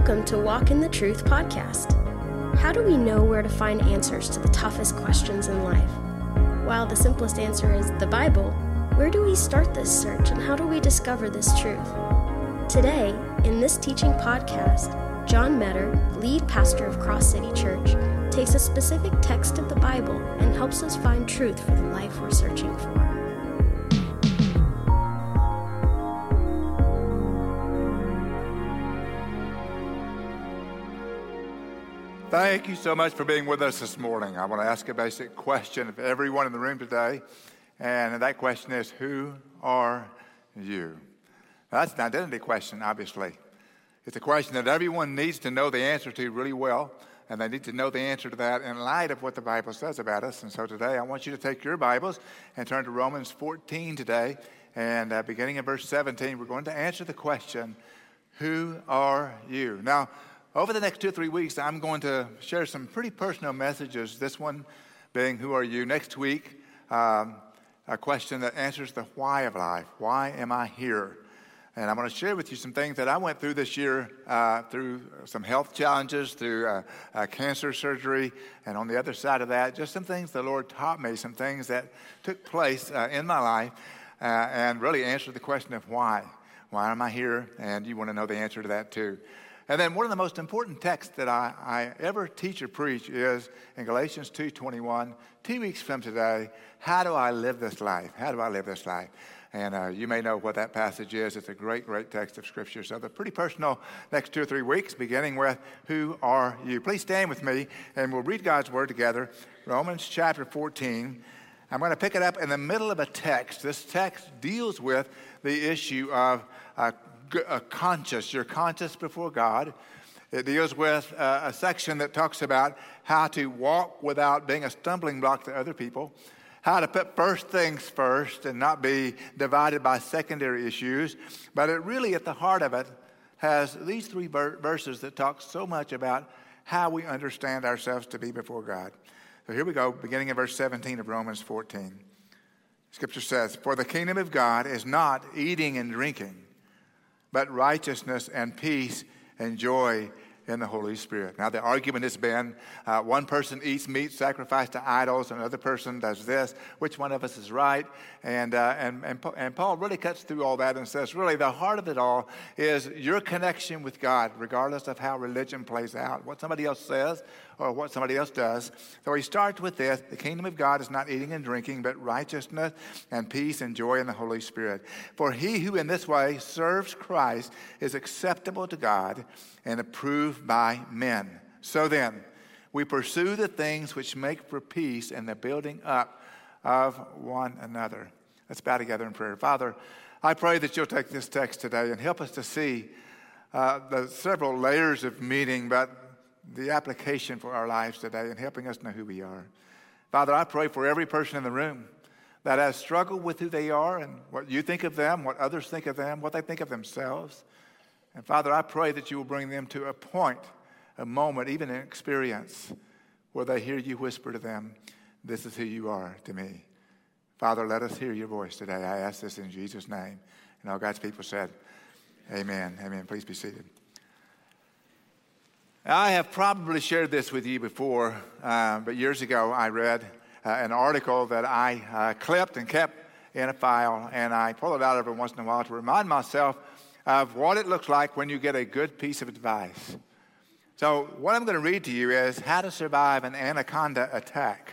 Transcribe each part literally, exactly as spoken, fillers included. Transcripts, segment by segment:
Welcome to Walk in the Truth podcast. How do we know where to find answers to the toughest questions in life? While the simplest answer is the Bible, where do we start this search and how do we discover this truth? Today, in this teaching podcast, John Metter, lead pastor of Cross City Church, takes a specific text of the Bible and helps us find truth for the life we're searching for. Thank you so much for being with us this morning. I want to ask a basic question of everyone in the room today, and that question is, who are you? Now, that's an identity question, obviously. It's a question that everyone needs to know the answer to really well, and they need to know the answer to that in light of what the Bible says about us. And so today, I want you to take your Bibles and turn to Romans fourteen today, and uh, beginning in verse seventeen, we're going to answer the question, who are you? Now, over the next two or three weeks, I'm going to share some pretty personal messages, this one being, who are you? Next week, um, a question that answers the why of life. Why am I here? And I'm going to share with you some things that I went through this year, uh, through some health challenges, through uh, uh, cancer surgery, and on the other side of that, just some things the Lord taught me, some things that took place uh, in my life, uh, and really answered the question of why. Why am I here? And you want to know the answer to that too. And then one of the most important texts that I, I ever teach or preach is in Galatians two twenty-one, two weeks from today, how do I live this life? How do I live this life? And uh, you may know what that passage is. It's a great, great text of Scripture. So they're pretty personal next two or three weeks, beginning with, who are you? Please stand with me, and we'll read God's Word together. Romans chapter fourteen. I'm going to pick it up in the middle of a text. This text deals with the issue of uh, a conscience, your conscience before God. It deals with uh, a section that talks about how to walk without being a stumbling block to other people, how to put first things first and not be divided by secondary issues. But it really, at the heart of it, has these three ver- verses that talk so much about how we understand ourselves to be before God. So here we go, beginning in verse seventeen of Romans fourteen. Scripture says, "For the kingdom of God is not eating and drinking, but righteousness and peace and joy in the Holy Spirit." Now, the argument has been uh, one person eats meat sacrificed to idols, and another person does this. Which one of us is right? And, uh, and, and, and Paul really cuts through all that and says, really, the heart of it all is your connection with God, regardless of how religion plays out, what somebody else says or what somebody else does. So he starts with this: the kingdom of God is not eating and drinking, but righteousness and peace and joy in the Holy Spirit. For he who in this way serves Christ is acceptable to God and approved by men. So then, we pursue the things which make for peace and the building up of one another. Let's bow together in prayer. Father, I pray that you'll take this text today and help us to see uh, the several layers of meaning, but the application for our lives today and helping us know who we are. Father, I pray for every person in the room that has struggled with who they are and what you think of them, what others think of them, what they think of themselves. And Father, I pray that you will bring them to a point, a moment, even an experience where they hear you whisper to them, "This is who you are to me." Father, let us hear your voice today. I ask this in Jesus' name. And all God's people said, amen. Amen. Please be seated. I have probably shared this with you before, uh, but years ago I read uh, an article that I uh, clipped and kept in a file, and I pull it out every once in a while to remind myself of what it looks like when you get a good piece of advice. So what I'm going to read to you is how to survive an anaconda attack.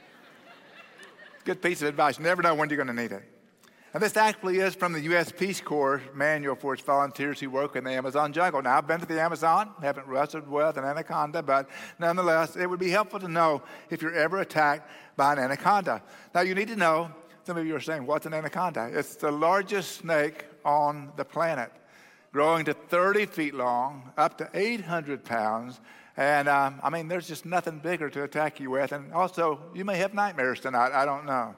Good piece of advice. You never know when you're going to need it. And this actually is from the U S Peace Corps manual for its volunteers who work in the Amazon jungle. Now, I've been to the Amazon, haven't wrestled with an anaconda, but nonetheless, it would be helpful to know if you're ever attacked by an anaconda. Now, you need to know, some of you are saying, what's an anaconda? It's the largest snake on the planet, growing to thirty feet long, up to eight hundred pounds. And, um, I mean, there's just nothing bigger to attack you with. And also, you may have nightmares tonight. I don't know.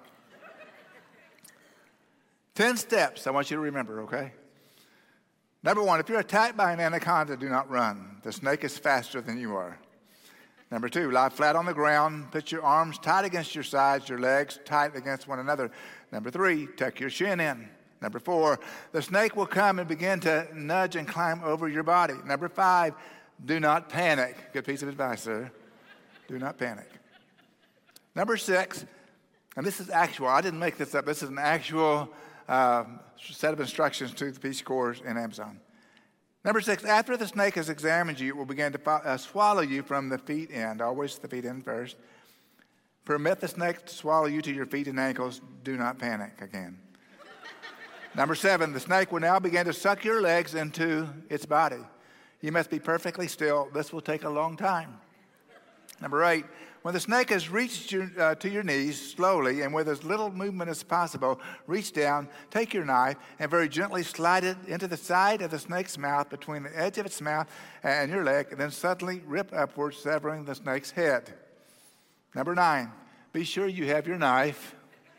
Ten steps I want you to remember, okay? Number one, if you're attacked by an anaconda, do not run. The snake is faster than you are. Number two, lie flat on the ground. Put your arms tight against your sides, your legs tight against one another. Number three, tuck your chin in. Number four, the snake will come and begin to nudge and climb over your body. Number five, do not panic. Good piece of advice, sir. Do not panic. Number six, and this is actual. I didn't make this up. This is an actual uh, set of instructions to the Peace Corps in Amazon. Number six, after the snake has examined you, it will begin to fo- uh, swallow you from the feet end. Always the feet end first. Permit the snake to swallow you to your feet and ankles. Do not panic again. Number seven, the snake will now begin to suck your legs into its body. You must be perfectly still. This will take a long time. Number eight, when the snake has reached your, uh, to your knees slowly and with as little movement as possible, reach down, take your knife, and very gently slide it into the side of the snake's mouth between the edge of its mouth and your leg, and then suddenly rip upwards, severing the snake's head. Number nine, be sure you have your knife.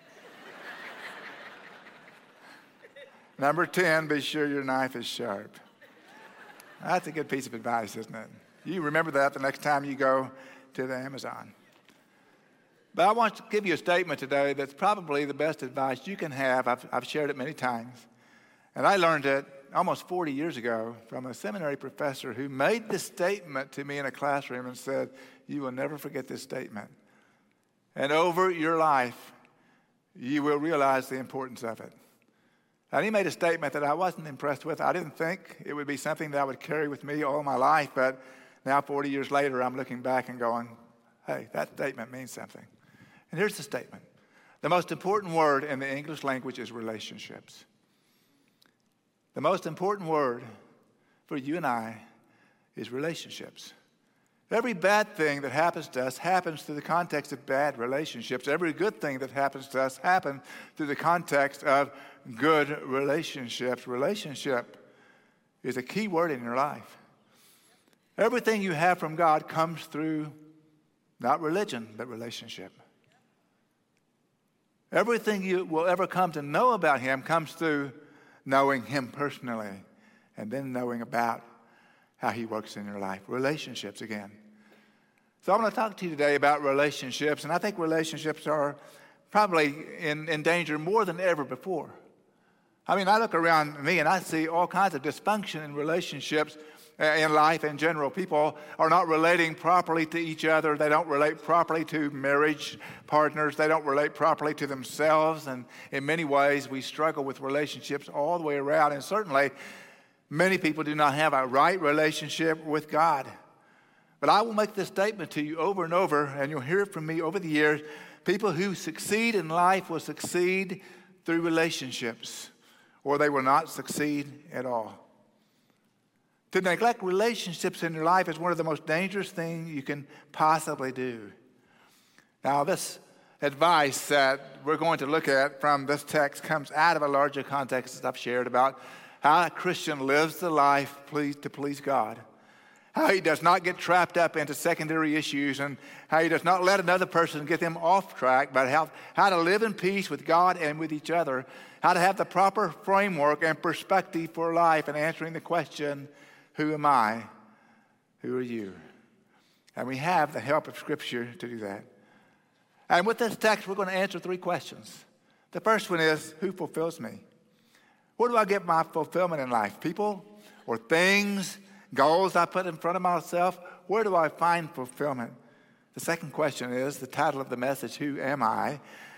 Number ten, be sure your knife is sharp. That's a good piece of advice, isn't it? You remember that the next time you go to the Amazon. But I want to give you a statement today that's probably the best advice you can have. I've, I've shared it many times. And I learned it almost forty years ago from a seminary professor who made this statement to me in a classroom and said, you will never forget this statement. And over your life, you will realize the importance of it. And he made a statement that I wasn't impressed with. I didn't think it would be something that I would carry with me all my life. But now, forty years later, I'm looking back and going, hey, that statement means something. And here's the statement. The most important word in the English language is relationships. The most important word for you and I is relationships. Every bad thing that happens to us happens through the context of bad relationships. Every good thing that happens to us happens through the context of good relationships. Relationship is a key word in your life. Everything you have from God comes through not religion, but relationship. Everything you will ever come to know about Him comes through knowing Him personally and then knowing about how He works in your life. Relationships again. So I want to talk to you today about relationships, and I think relationships are probably in, in danger more than ever before. I mean, I look around me and I see all kinds of dysfunction in relationships in life in general. People are not relating properly to each other. They don't relate properly to marriage partners. They don't relate properly to themselves. And in many ways, we struggle with relationships all the way around. And certainly, many people do not have a right relationship with God. But I will make this statement to you over and over, and you'll hear it from me over the years. People who succeed in life will succeed through relationships, or they will not succeed at all. To neglect relationships in your life is one of the most dangerous things you can possibly do. Now, this advice that we're going to look at from this text comes out of a larger context that I've shared about how a Christian lives the life please, to please God. How he does not get trapped up into secondary issues, and how he does not let another person get them off track, but how, how to live in peace with God and with each other. How to have the proper framework and perspective for life and answering the question, who am I? Who are you? And we have the help of Scripture to do that. And with this text, we're going to answer three questions. The first one is, who fulfills me? Where do I get my fulfillment in life? People or things, goals I put in front of myself? Where do I find fulfillment? The second question is, the title of the message, who am I?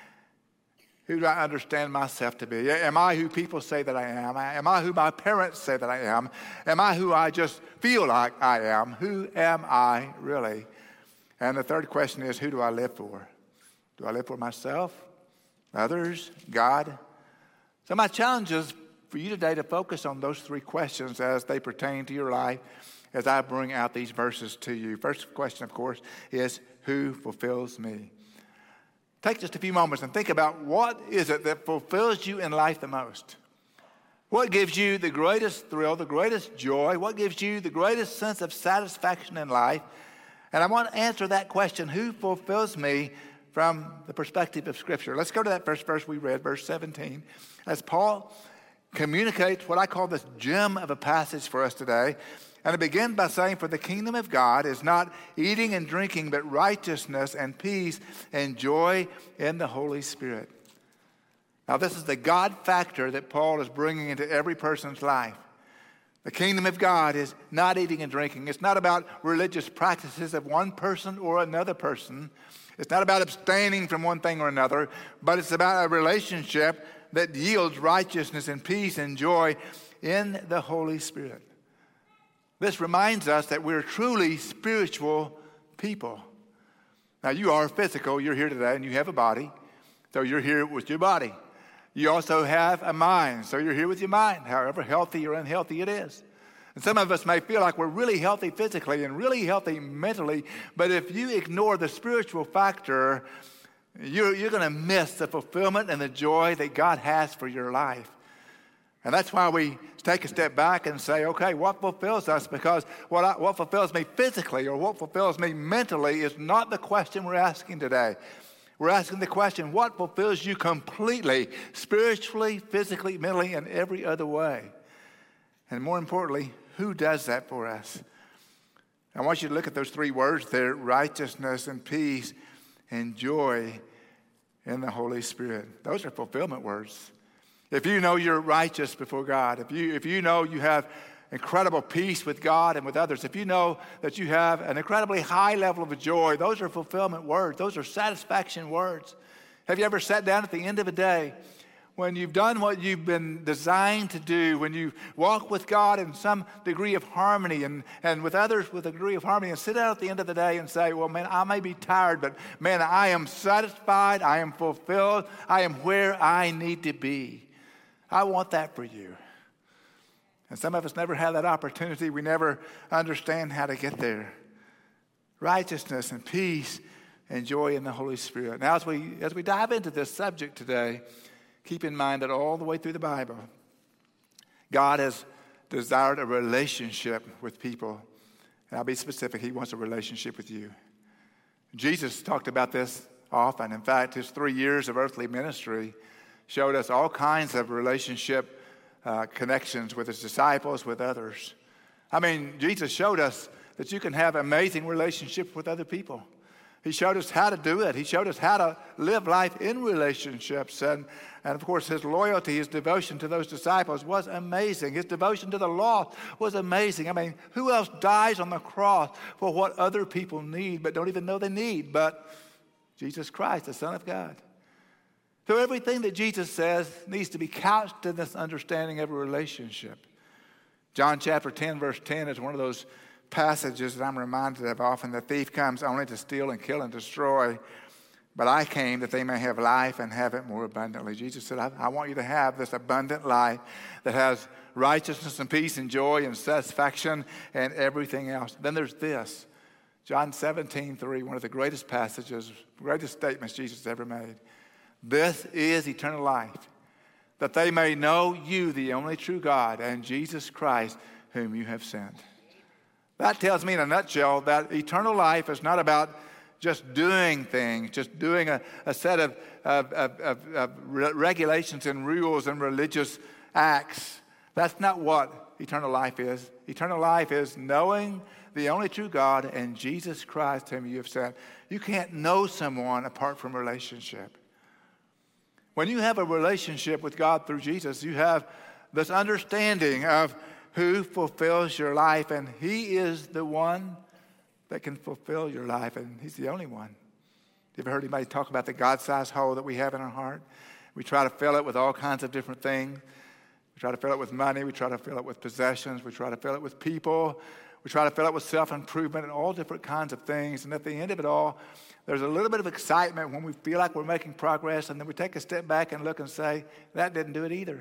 Who do I understand myself to be? Am I who people say that I am? Am I who my parents say that I am? Am I who I just feel like I am? Who am I really? And the third question is, who do I live for? Do I live for myself, others, God? So my challenge is for you today to focus on those three questions as they pertain to your life as I bring out these verses to you. First question, of course, is who fulfills me? Take just a few moments and think about what is it that fulfills you in life the most? What gives you the greatest thrill, the greatest joy? What gives you the greatest sense of satisfaction in life? And I want to answer that question, who fulfills me, from the perspective of Scripture. Let's go to that first verse we read, verse seventeen. As Paul communicates what I call this gem of a passage for us today. And it begins by saying, for the kingdom of God is not eating and drinking, but righteousness and peace and joy in the Holy Spirit. Now, this is the God factor that Paul is bringing into every person's life. The kingdom of God is not eating and drinking. It's not about religious practices of one person or another person. It's not about abstaining from one thing or another, but it's about a relationship that yields righteousness and peace and joy in the Holy Spirit. This reminds us that we're truly spiritual people. Now, you are physical. You're here today, and you have a body, so you're here with your body. You also have a mind, so you're here with your mind, however healthy or unhealthy it is. And some of us may feel like we're really healthy physically and really healthy mentally, but if you ignore the spiritual factor, you're, you're going to miss the fulfillment and the joy that God has for your life. And that's why we take a step back and say, okay, what fulfills us? Because what, I, what fulfills me physically or what fulfills me mentally is not the question we're asking today. We're asking the question, what fulfills you completely, spiritually, physically, mentally, and every other way? And more importantly, who does that for us? I want you to look at those three words there, righteousness and peace and joy in the Holy Spirit. Those are fulfillment words. If you know you're righteous before God, if you, if you know you have incredible peace with God and with others, if you know that you have an incredibly high level of joy, those are fulfillment words. Those are satisfaction words. Have you ever sat down at the end of a day when you've done what you've been designed to do, when you walk with God in some degree of harmony and, and with others with a degree of harmony, and sit down at the end of the day and say, well, man, I may be tired, but man, I am satisfied, I am fulfilled, I am where I need to be. I want that for you. And some of us never have that opportunity. We never understand how to get there. Righteousness and peace and joy in the Holy Spirit. Now, as we as we dive into this subject today, keep in mind that all the way through the Bible, God has desired a relationship with people. And I'll be specific. He wants a relationship with you. Jesus talked about this often. In fact, his three years of earthly ministry showed us all kinds of relationship Uh, connections with his disciples, with others. I mean, Jesus showed us that you can have amazing relationships with other people. He showed us how to do it. He showed us how to live life in relationships. And, and of course, his loyalty, his devotion to those disciples was amazing. His devotion to the lost was amazing. I mean, who else dies on the cross for what other people need but don't even know they need but Jesus Christ, the Son of God? So everything that Jesus says needs to be couched in this understanding of a relationship. John chapter ten, verse ten is one of those passages that I'm reminded of often. The thief comes only to steal and kill and destroy, but I came that they may have life and have it more abundantly. Jesus said, I, I want you to have this abundant life that has righteousness and peace and joy and satisfaction and everything else. Then there's this, John seventeen three, one of the greatest passages, greatest statements Jesus ever made. This is eternal life, that they may know you, the only true God, and Jesus Christ, whom you have sent. That tells me in a nutshell that eternal life is not about just doing things, just doing a, a set of, of, of, of, of regulations and rules and religious acts. That's not what eternal life is. Eternal life is knowing the only true God and Jesus Christ, whom you have sent. You can't know someone apart from relationship. When you have a relationship with God through Jesus, you have this understanding of who fulfills your life, and he is the one that can fulfill your life, and he's the only one. You ever heard anybody talk about the God-sized hole that we have in our heart? We try to fill it with all kinds of different things. We try to fill it with money. We try to fill it with possessions. We try to fill it with people. We try to fill it with self-improvement and all different kinds of things, and at the end of it all, there's a little bit of excitement when we feel like we're making progress, and then we take a step back and look and say, that didn't do it either.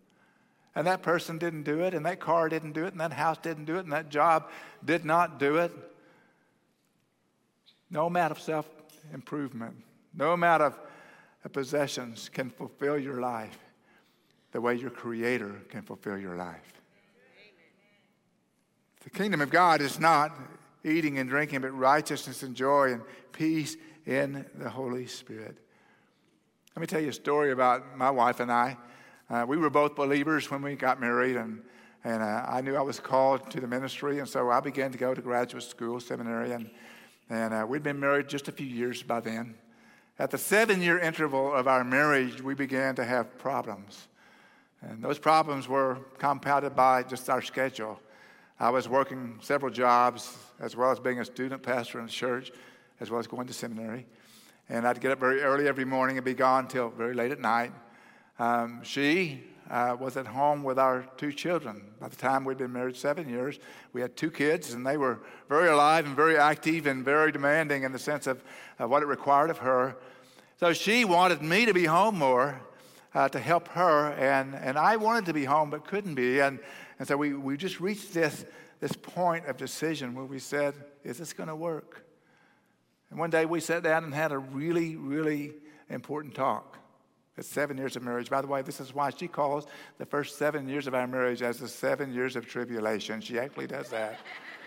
And that person didn't do it, and that car didn't do it, and that house didn't do it, and that job did not do it. No amount of self-improvement, no amount of possessions can fulfill your life the way your Creator can fulfill your life. The kingdom of God is not eating and drinking, but righteousness and joy and peace in the Holy Spirit. Let me tell you a story about my wife and I. Uh, we were both believers when we got married, and, and uh, I knew I was called to the ministry, and so I began to go to graduate school, seminary, and, and uh, we'd been married just a few years by then. At the seven-year interval of our marriage, we began to have problems. And those problems were compounded by just our schedule. I was working several jobs, as well as being a student pastor in the church, as well as going to seminary. And I'd get up very early every morning and be gone till very late at night. Um, she uh, was at home with our two children. By the time we'd been married seven years, we had two kids, and they were very alive and very active and very demanding in the sense of uh, what it required of her. So she wanted me to be home more uh, to help her, and, and I wanted to be home but couldn't be. And, and so we, we just reached this, this point of decision where we said, is this going to work? And one day we sat down and had a really, really important talk. It's seven years of marriage. By the way, this is why she calls the first seven years of our marriage as the seven years of tribulation. She actually does that.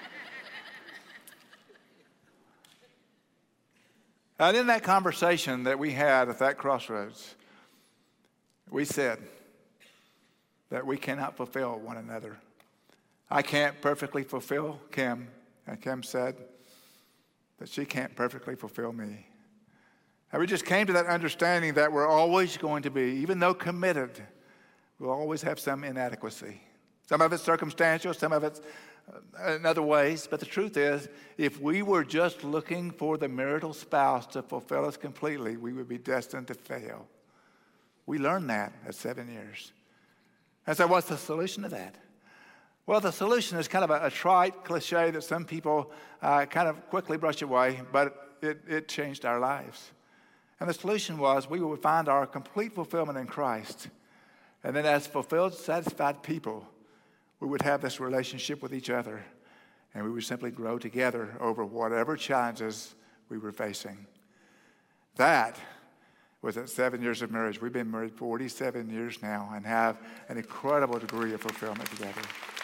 And in that conversation that we had at that crossroads, we said that we cannot fulfill one another. I can't perfectly fulfill Kim, and Kim said that she can't perfectly fulfill me. And we just came to that understanding that we're always going to be, even though committed, we'll always have some inadequacy. Some of it's circumstantial, some of it's in other ways. But the truth is, if we were just looking for the marital spouse to fulfill us completely, we would be destined to fail. We learned that at seven years. And so what's the solution to that? Well, the solution is kind of a, a trite cliche that some people uh, kind of quickly brush away, but it, it changed our lives. And the solution was we would find our complete fulfillment in Christ. And then as fulfilled, satisfied people, we would have this relationship with each other. And we would simply grow together over whatever challenges we were facing. That was at seven years of marriage. We've been married forty-seven years now and have an incredible degree of fulfillment together.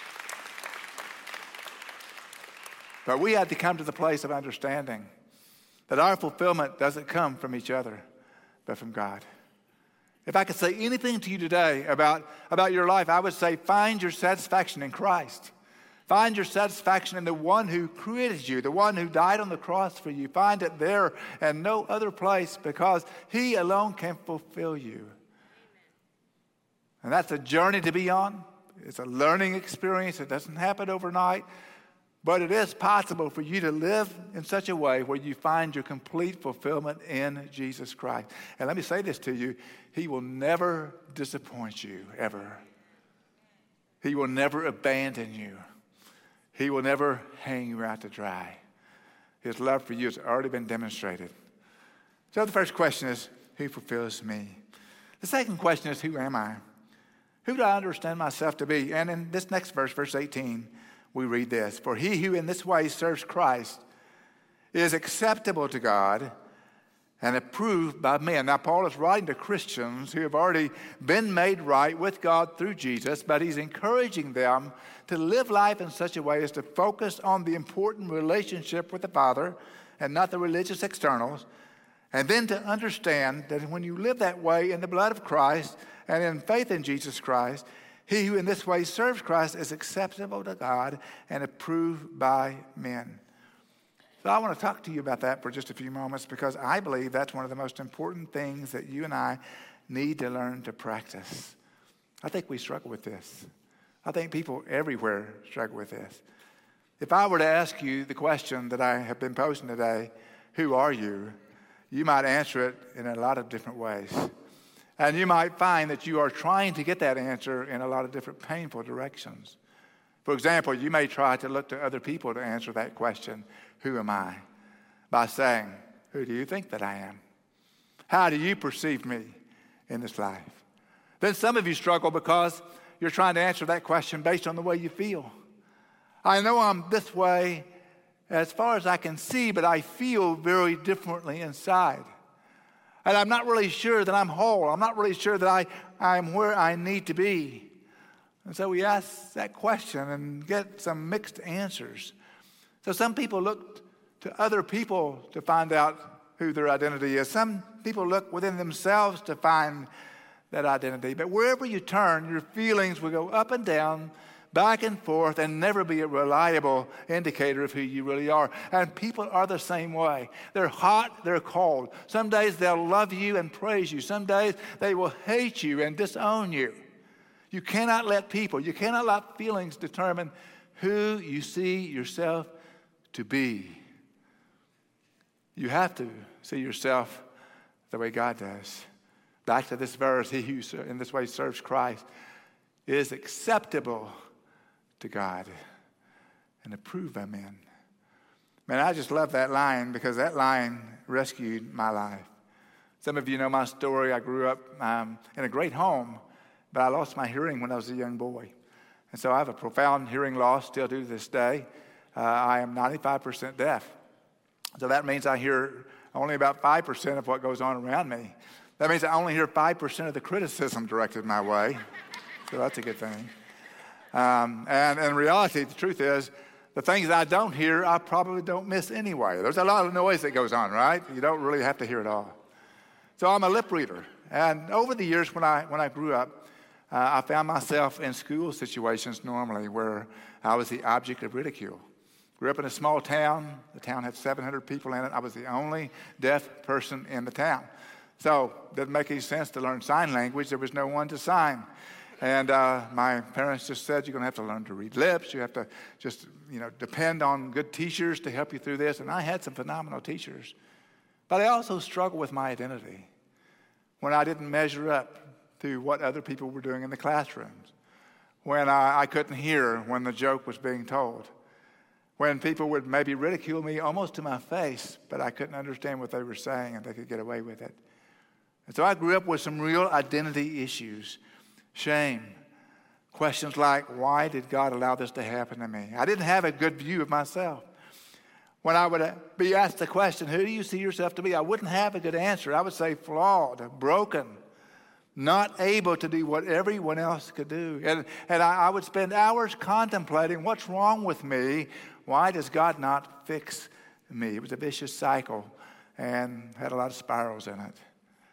But we had to come to the place of understanding that our fulfillment doesn't come from each other, but from God. If I could say anything to you today about, about your life, I would say find your satisfaction in Christ. Find your satisfaction in the one who created you, the one who died on the cross for you. Find it there and no other place, because he alone can fulfill you. And that's a journey to be on. It's a learning experience. It doesn't happen overnight. But it is possible for you to live in such a way where you find your complete fulfillment in Jesus Christ. And let me say this to you. He will never disappoint you, ever. He will never abandon you. He will never hang you out to dry. His love for you has already been demonstrated. So the first question is, who fulfills me? The second question is, who am I? Who do I understand myself to be? And in this next verse, verse eighteen, we read this: for he who in this way serves Christ is acceptable to God and approved by men. Now, Paul is writing to Christians who have already been made right with God through Jesus, but he's encouraging them to live life in such a way as to focus on the important relationship with the Father and not the religious externals, and then to understand that when you live that way in the blood of Christ and in faith in Jesus Christ, he who in this way serves Christ is acceptable to God and approved by men. So I want to talk to you about that for just a few moments, because I believe that's one of the most important things that you and I need to learn to practice. I think we struggle with this. I think people everywhere struggle with this. If I were to ask you the question that I have been posing today, who are you? You might answer it in a lot of different ways. And you might find that you are trying to get that answer in a lot of different painful directions. For example, you may try to look to other people to answer that question, who am I? By saying, who do you think that I am? How do you perceive me in this life? Then some of you struggle because you're trying to answer that question based on the way you feel. I know I'm this way as far as I can see, but I feel very differently inside. And I'm not really sure that I'm whole. I'm not really sure that I, I'm where I need to be. And so we ask that question and get some mixed answers. So some people look to other people to find out who their identity is. Some people look within themselves to find that identity. But wherever you turn, your feelings will go up and down, back and forth, and never be a reliable indicator of who you really are. And people are the same way. They're hot, they're cold. Some days they'll love you and praise you. Some days they will hate you and disown you. You cannot let people, you cannot let feelings determine who you see yourself to be. You have to see yourself the way God does. Back to this verse, he who in this way serves Christ is acceptable to God and approved by men. Man, I just love that line because that line rescued my life. Some of you know my story. I grew up um, in a great home, but I lost my hearing when I was a young boy. And so I have a profound hearing loss still to this day. Uh, I am ninety-five percent deaf. So that means I hear only about five percent of what goes on around me. That means I only hear five percent of the criticism directed my way. So that's a good thing. Um, and in reality, the truth is, the things I don't hear, I probably don't miss anyway. There's a lot of noise that goes on, right? You don't really have to hear it all. So I'm a lip reader. And over the years when I, when I grew up, uh, I found myself in school situations normally where I was the object of ridicule. Grew up in a small town. The town had seven hundred people in it. I was the only deaf person in the town. So it didn't make any sense to learn sign language. There was no one to sign. And uh, my parents just said, you're going to have to learn to read lips. You have to just, you know, depend on good teachers to help you through this. And I had some phenomenal teachers. But I also struggled with my identity when I didn't measure up to what other people were doing in the classrooms, when I, I couldn't hear when the joke was being told, when people would maybe ridicule me almost to my face, but I couldn't understand what they were saying and they could get away with it. And so I grew up with some real identity issues, shame, questions like, why did God allow this to happen to me? I didn't have a good view of myself. When I would be asked the question, who do you see yourself to be? I wouldn't have a good answer. I would say flawed, broken, not able to do what everyone else could do. And, and I, I would spend hours contemplating what's wrong with me. Why does God not fix me? It was a vicious cycle and had a lot of spirals in it.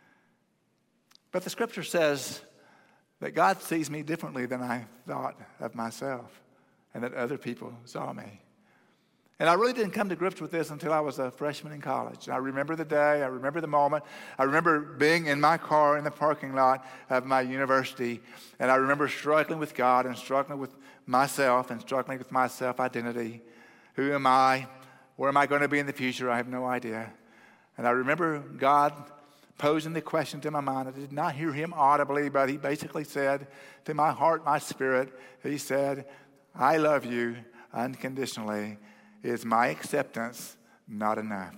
But the scripture says that God sees me differently than I thought of myself and that other people saw me. And I really didn't come to grips with this until I was a freshman in college. I remember the day. I remember the moment. I remember being in my car in the parking lot of my university, and I remember struggling with God and struggling with myself and struggling with my self-identity. Who am I? Where am I going to be in the future? I have no idea. And I remember God posing the question to my mind. I did not hear him audibly, but he basically said to my heart, my spirit, he said, I love you unconditionally. Is my acceptance not enough?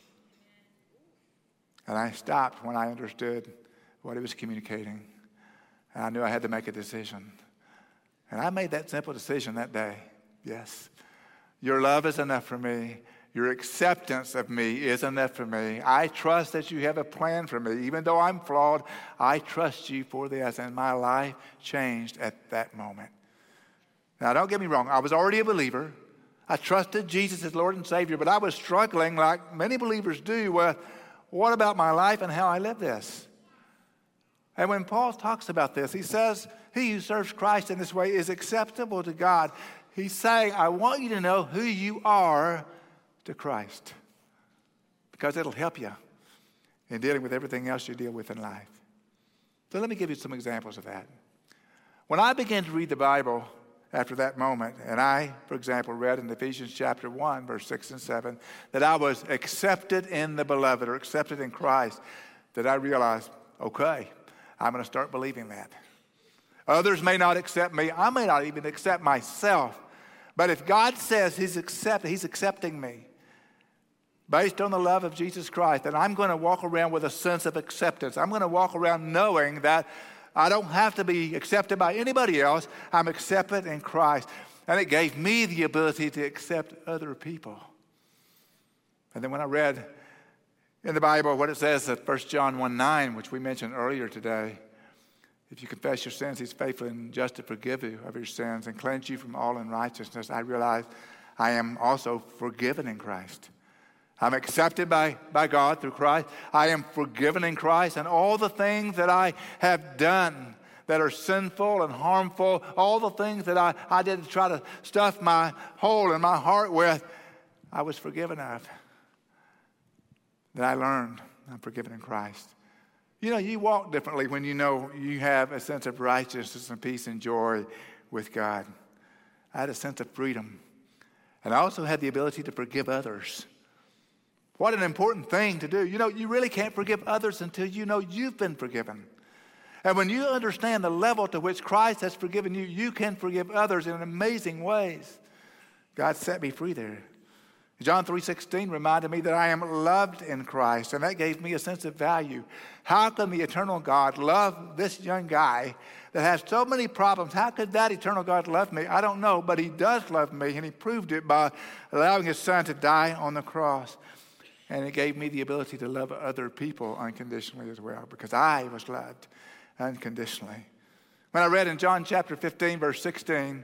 And I stopped when I understood what he was communicating. And I knew I had to make a decision. And I made that simple decision that day. Yes, your love is enough for me. Your acceptance of me is enough for me. I trust that you have a plan for me. Even though I'm flawed, I trust you for this. And my life changed at that moment. Now, don't get me wrong. I was already a believer. I trusted Jesus as Lord and Savior, but I was struggling like many believers do with what about my life and how I live this? And when Paul talks about this, he says, he who serves Christ in this way is acceptable to God. He's saying, I want you to know who you are to Christ because it'll help you in dealing with everything else you deal with in life. So let me give you some examples of that. When I began to read the Bible after that moment, and I, for example, read in Ephesians chapter one, verse six and seven, that I was accepted in the beloved or accepted in Christ, that I realized, okay, I'm going to start believing that. Others may not accept me. I may not even accept myself. But if God says he's, accept, he's accepting me based on the love of Jesus Christ, then I'm going to walk around with a sense of acceptance. I'm going to walk around knowing that I don't have to be accepted by anybody else. I'm accepted in Christ. And it gave me the ability to accept other people. And then when I read in the Bible what it says at First John one nine, which we mentioned earlier today, if you confess your sins, he's faithful and just to forgive you of your sins and cleanse you from all unrighteousness, I realized I am also forgiven in Christ. I'm accepted by, by God through Christ. I am forgiven in Christ. And all the things that I have done that are sinful and harmful, all the things that I, I did to try to stuff my hole in my heart with, I was forgiven of. That I learned I'm forgiven in Christ. You know, you walk differently when you know you have a sense of righteousness and peace and joy with God. I had a sense of freedom. And I also had the ability to forgive others. What an important thing to do. You know, you really can't forgive others until you know you've been forgiven. And when you understand the level to which Christ has forgiven you, you can forgive others in amazing ways. God set me free there. John three sixteen reminded me that I am loved in Christ, and that gave me a sense of value. How can the eternal God love this young guy that has so many problems? How could that eternal God love me? I don't know, but he does love me, and he proved it by allowing his son to die on the cross. And it gave me the ability to love other people unconditionally as well, because I was loved unconditionally. When I read in John chapter fifteen, verse sixteen,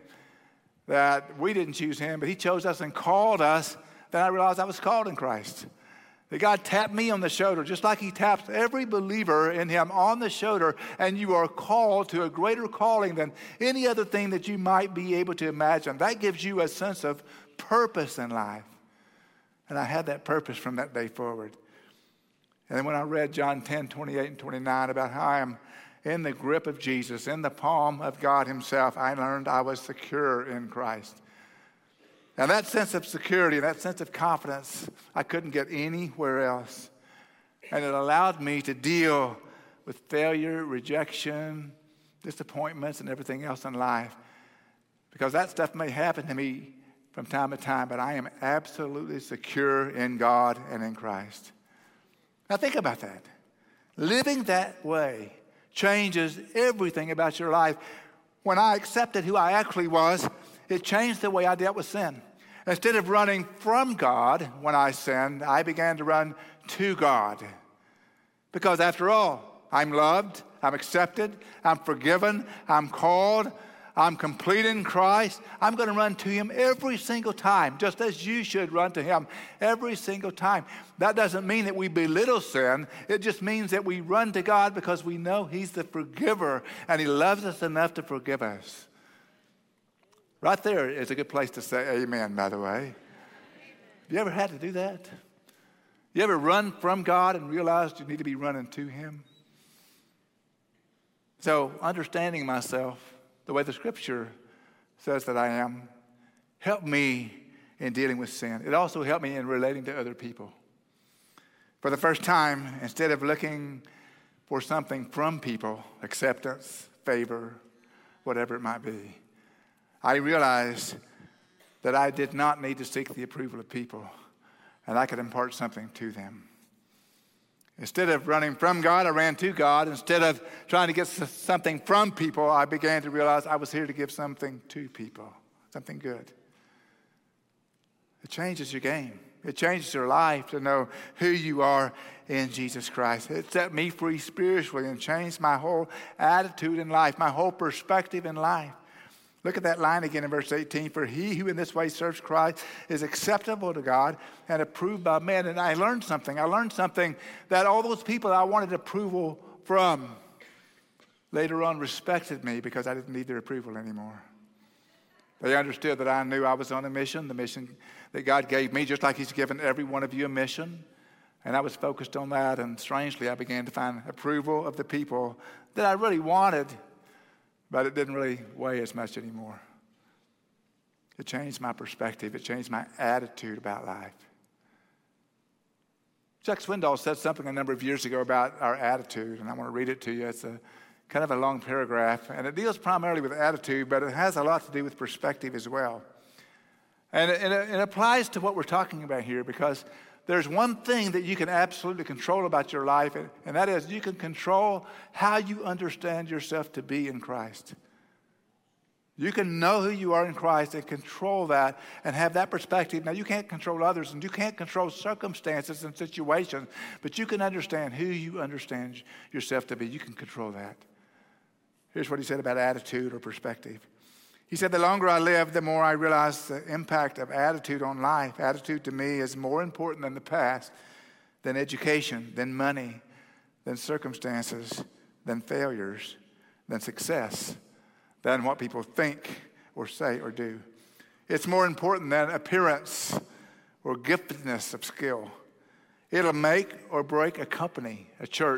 that we didn't choose him, but he chose us and called us, then I realized I was called in Christ. That God tapped me on the shoulder, just like he taps every believer in him on the shoulder, and you are called to a greater calling than any other thing that you might be able to imagine. That gives you a sense of purpose in life. And I had that purpose from that day forward. And then when I read John ten, twenty-eight and twenty-nine about how I am in the grip of Jesus, in the palm of God himself, I learned I was secure in Christ. And that sense of security, that sense of confidence, I couldn't get anywhere else. And it allowed me to deal with failure, rejection, disappointments, and everything else in life. Because that stuff may happen to me from time to time, but I am absolutely secure in God and in Christ. Now think about that. Living that way changes everything about your life. When I accepted who I actually was, it changed the way I dealt with sin. Instead of running from God when I sinned, I began to run to God. Because after all, I'm loved, I'm accepted, I'm forgiven, I'm called, I'm complete in Christ. I'm going to run to him every single time, just as you should run to him every single time. That doesn't mean that we belittle sin. It just means that we run to God because we know he's the forgiver, and he loves us enough to forgive us. Right there is a good place to say amen, by the way. Have you ever had to do that? You ever run from God and realized you need to be running to him? So understanding myself the way the scripture says that I am helped me in dealing with sin. It also helped me in relating to other people. For the first time, instead of looking for something from people, acceptance, favor, whatever it might be, I realized that I did not need to seek the approval of people, and I could impart something to them. Instead of running from God, I ran to God. Instead of trying to get something from people, I began to realize I was here to give something to people, something good. It changes your game. It changes your life to know who you are in Jesus Christ. It set me free spiritually and changed my whole attitude in life, my whole perspective in life. Look at that line again in verse eighteen. For he who in this way serves Christ is acceptable to God and approved by men. And I learned something. I learned something that all those people I wanted approval from later on respected me because I didn't need their approval anymore. They understood that I knew I was on a mission, the mission that God gave me, just like he's given every one of you a mission. And I was focused on that. And strangely, I began to find approval of the people that I really wanted, but it didn't really weigh as much anymore. It changed my perspective. It changed my attitude about life. Chuck Swindoll said something a number of years ago about our attitude, and I want to read it to you. It's a kind of a long paragraph, and it deals primarily with attitude, but it has a lot to do with perspective as well. And it, and it applies to what we're talking about here, because there's one thing that you can absolutely control about your life, and, and that is you can control how you understand yourself to be in Christ. You can know who you are in Christ and control that and have that perspective. Now, you can't control others, and you can't control circumstances and situations, but you can understand who you understand yourself to be. You can control that. Here's what he said about attitude or perspective. He said, the longer I live, the more I realize the impact of attitude on life. Attitude to me is more important than the past, than education, than money, than circumstances, than failures, than success, than what people think or say or do. It's more important than appearance or giftedness of skill. It'll make or break a company, a church,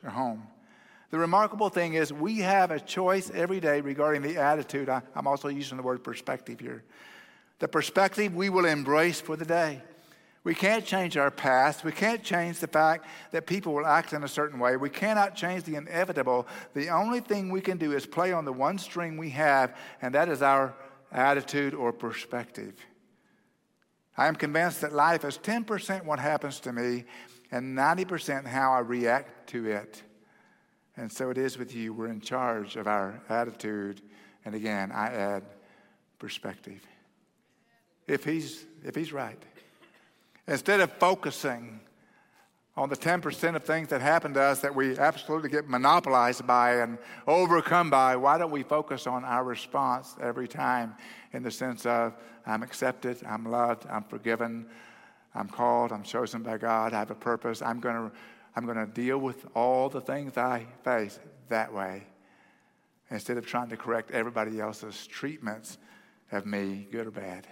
or home. The remarkable thing is we have a choice every day regarding the attitude. I, I'm also using the word perspective here. The perspective we will embrace for the day. We can't change our past. We can't change the fact that people will act in a certain way. We cannot change the inevitable. The only thing we can do is play on the one string we have, and that is our attitude or perspective. I am convinced that life is ten percent what happens to me and ninety percent how I react to it. And so it is with you. We're in charge of our attitude. And again, I add perspective. If he's, if he's right. Instead of focusing on the ten percent of things that happen to us that we absolutely get monopolized by and overcome by, why don't we focus on our response every time in the sense of, I'm accepted, I'm loved, I'm forgiven, I'm called, I'm chosen by God, I have a purpose, I'm going to I'm going to deal with all the things I face that way instead of trying to correct everybody else's treatments of me, good or bad.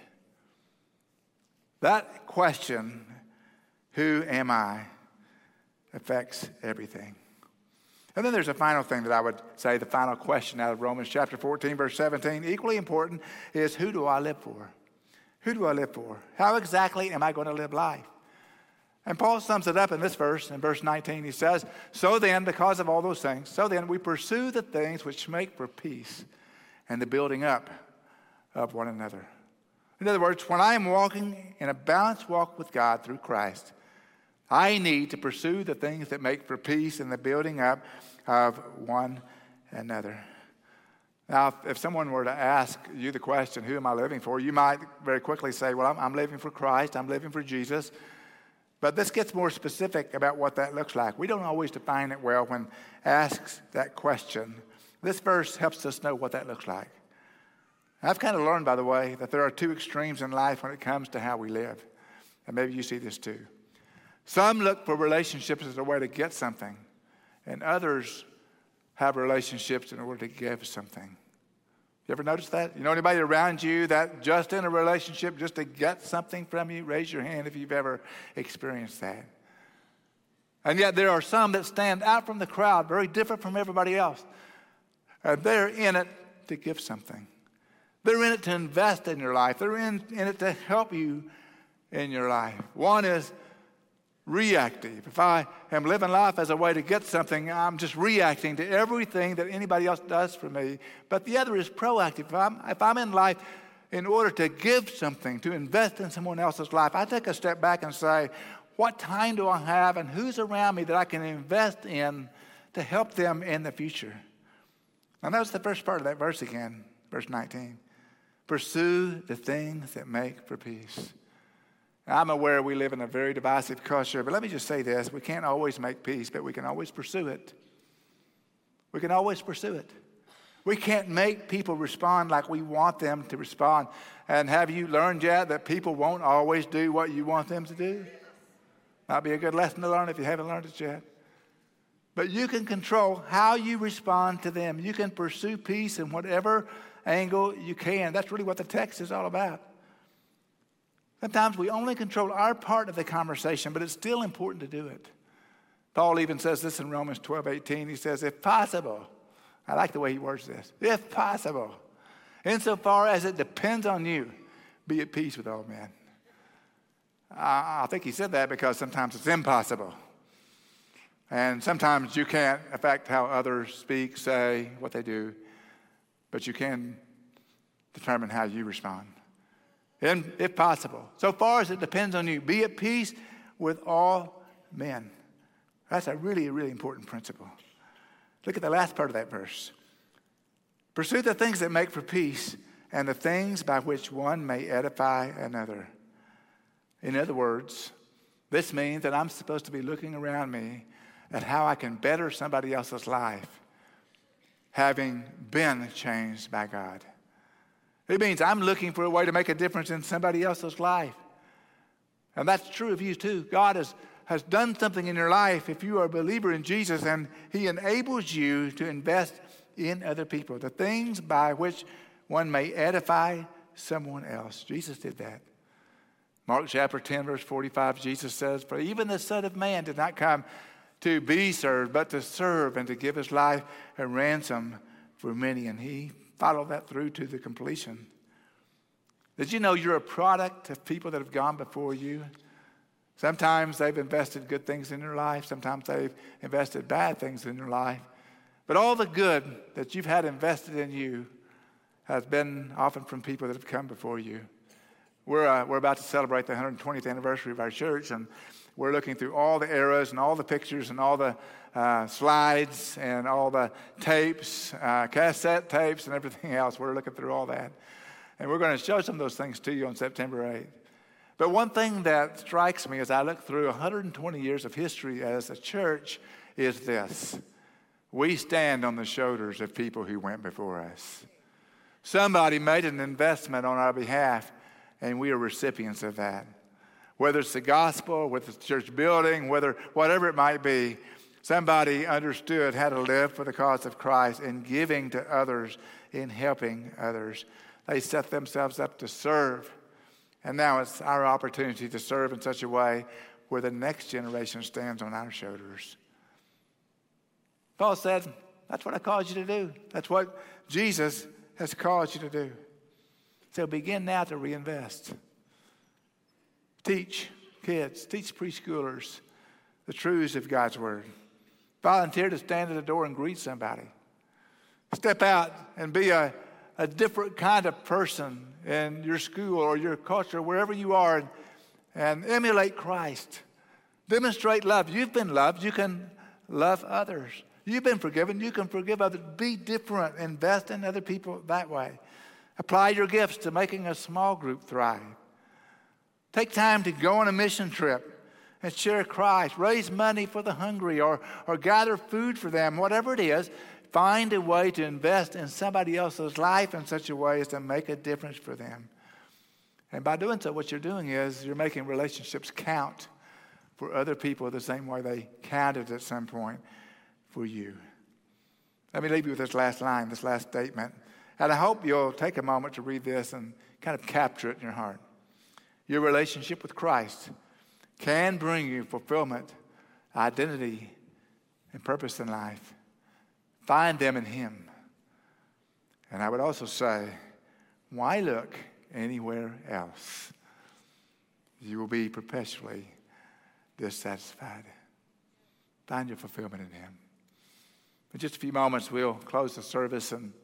That question, who am I, affects everything. And then there's a final thing that I would say, the final question out of Romans chapter fourteen, verse seventeen, equally important, is who do I live for? Who do I live for? How exactly am I going to live life? And Paul sums it up in this verse, in verse nineteen. He says, so then, because of all those things, so then we pursue the things which make for peace and the building up of one another. In other words, when I am walking in a balanced walk with God through Christ, I need to pursue the things that make for peace and the building up of one another. Now, if, if someone were to ask you the question, who am I living for? You might very quickly say, well, I'm, I'm living for Christ. I'm living for Jesus. But this gets more specific about what that looks like. We don't always define it well when asked that question. This verse helps us know what that looks like. I've kind of learned, by the way, that there are two extremes in life when it comes to how we live. And maybe you see this too. Some look for relationships as a way to get something, and others have relationships in order to give something. You ever notice that? You know anybody around you that just in a relationship just to get something from you? Raise your hand if you've ever experienced that. And yet there are some that stand out from the crowd, very different from everybody else. And they're in it to give something. They're in it to invest in your life. They're in, in it to help you in your life. One is reactive. If I am living life as a way to get something, I'm just reacting to everything that anybody else does for me. But the other is proactive. If I'm, if I'm in life in order to give something, to invest in someone else's life, I take a step back and say, what time do I have and who's around me that I can invest in to help them in the future? Now notice the first part of that verse again, verse nineteen. Pursue the things that make for peace. I'm aware we live in a very divisive culture, but let me just say this. We can't always make peace, but we can always pursue it. We can always pursue it. We can't make people respond like we want them to respond. And have you learned yet that people won't always do what you want them to do? Might be a good lesson to learn if you haven't learned it yet. But you can control how you respond to them. You can pursue peace in whatever angle you can. That's really what the text is all about. Sometimes we only control our part of the conversation, but it's still important to do it. Paul even says this in Romans twelve eighteen. He says, if possible, I like the way he words this, if possible, insofar as it depends on you, be at peace with all men. I think he said that because sometimes it's impossible. And sometimes you can't affect how others speak, say, what they do, but you can determine how you respond. And if possible, so far as it depends on you, be at peace with all men. That's a really, really important principle. Look at the last part of that verse. Pursue the things that make for peace and the things by which one may edify another. In other words, this means that I'm supposed to be looking around me at how I can better somebody else's life, having been changed by God. It means I'm looking for a way to make a difference in somebody else's life. And that's true of you too. God has, has done something in your life if you are a believer in Jesus, and he enables you to invest in other people, the things by which one may edify someone else. Jesus did that. Mark chapter ten, verse forty-five, Jesus says, for even the Son of Man did not come to be served, but to serve and to give his life a ransom for many. And he followed that through to the completion. Did you know you're a product of people that have gone before you? Sometimes they've invested good things in your life. Sometimes they've invested bad things in your life. But all the good that you've had invested in you has been often from people that have come before you. We're, uh, we're about to celebrate the one hundred twentieth anniversary of our church, and we're looking through all the eras and all the pictures and all the uh, slides and all the tapes, uh, cassette tapes and everything else. We're looking through all that. And we're going to show some of those things to you on September eighth. But one thing that strikes me as I look through one hundred twenty years of history as a church is this. We stand on the shoulders of people who went before us. Somebody made an investment on our behalf, and we are recipients of that. Whether it's the gospel, whether it's the church building, whether whatever it might be, somebody understood how to live for the cause of Christ in giving to others, in helping others. They set themselves up to serve. And now it's our opportunity to serve in such a way where the next generation stands on our shoulders. Paul said, that's what I called you to do. That's what Jesus has called you to do. So begin now to reinvest. Teach kids, teach preschoolers the truths of God's word. Volunteer to stand at the door and greet somebody. Step out and be a, a different kind of person in your school or your culture, wherever you are, and, and emulate Christ. Demonstrate love. You've been loved. You can love others. You've been forgiven. You can forgive others. Be different. Invest in other people that way. Apply your gifts to making a small group thrive. Take time to go on a mission trip and share Christ. Raise money for the hungry or, or gather food for them. Whatever it is, find a way to invest in somebody else's life in such a way as to make a difference for them. And by doing so, what you're doing is you're making relationships count for other people the same way they counted at some point for you. Let me leave you with this last line, this last statement. And I hope you'll take a moment to read this and kind of capture it in your heart. Your relationship with Christ can bring you fulfillment, identity, and purpose in life. Find them in Him. And I would also say, why look anywhere else? You will be perpetually dissatisfied. Find your fulfillment in Him. In just a few moments, we'll close the service, and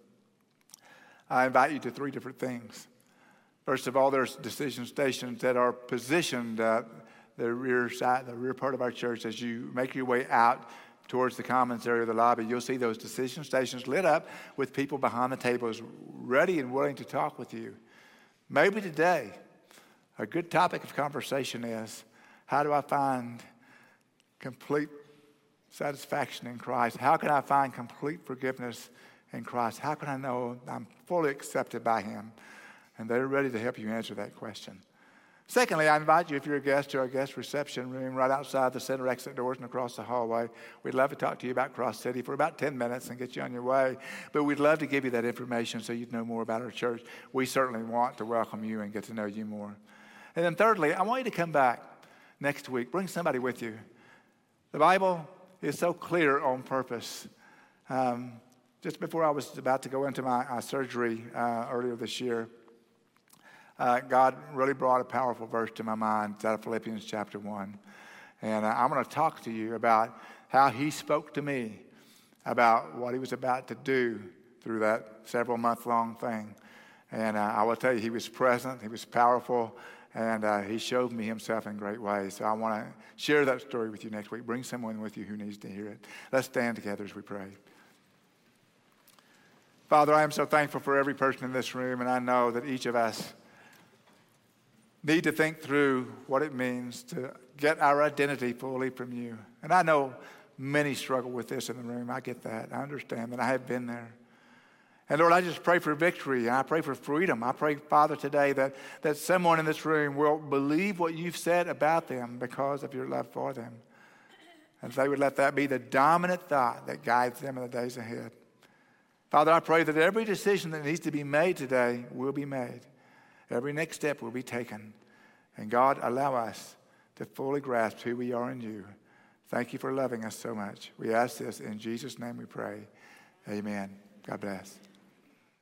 I invite you to three different things. First of all, there's decision stations that are positioned at the rear side, the rear part of our church. As you make your way out towards the commons area of the lobby, you'll see those decision stations lit up with people behind the tables ready and willing to talk with you. Maybe today, a good topic of conversation is, how do I find complete satisfaction in Christ? How can I find complete forgiveness in Christ? How can I know I'm fully accepted by Him? And they're ready to help you answer that question. Secondly, I invite you, if you're a guest, to our guest reception room right outside the center exit doors and across the hallway. We'd love to talk to you about Cross City for about ten minutes and get you on your way. But we'd love to give you that information so you'd know more about our church. We certainly want to welcome you and get to know you more. And then thirdly, I want you to come back next week. Bring somebody with you. The Bible is so clear on purpose. Um, just before I was about to go into my, my surgery uh, earlier this year, Uh, God really brought a powerful verse to my mind. It's out of Philippians chapter one. And uh, I'm going to talk to you about how He spoke to me about what He was about to do through that several month long thing. And uh, I will tell you, He was present, He was powerful, and uh, He showed me Himself in great ways. So I want to share that story with you next week. Bring someone with you who needs to hear it. Let's stand together as we pray. Father, I am so thankful for every person in this room, and I know that each of us need to think through what it means to get our identity fully from you. And I know many struggle with this in the room. I get that. I understand that. I have been there. And Lord, I just pray for victory. I pray for freedom. I pray, Father, today that, that someone in this room will believe what you've said about them because of your love for them. And they would let that be the dominant thought that guides them in the days ahead. Father, I pray that every decision that needs to be made today will be made. Every next step will be taken. And God, allow us to fully grasp who we are in you. Thank you for loving us so much. We ask this in Jesus' name we pray. Amen. God bless.